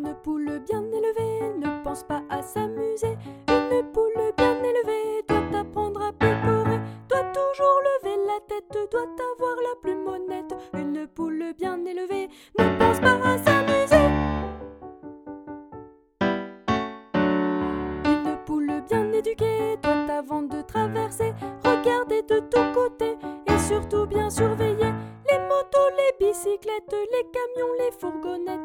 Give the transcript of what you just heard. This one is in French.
Une poule bien élevée ne pense pas à s'amuser. Une poule bien élevée doit apprendre à picorer, doit toujours lever la tête, doit avoir la plume honnête. Une poule bien élevée ne pense pas à s'amuser. Une poule bien éduquée doit, avant de traverser, regarder de tous côtés et surtout bien surveiller les motos, les bicyclettes, les camions, les fourgonnettes.